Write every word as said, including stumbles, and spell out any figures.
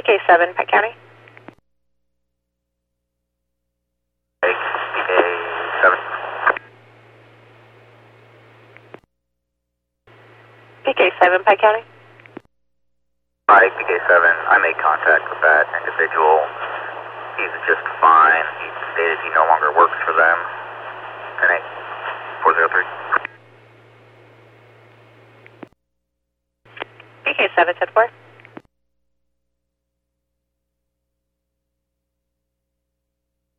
K seven, Pike County. P K seven. P K seven, Pike County. Hi, P K seven. I made contact with that individual. He's just fine. He stated he no longer works for them. ten eight four zero three. P K seven, ten four.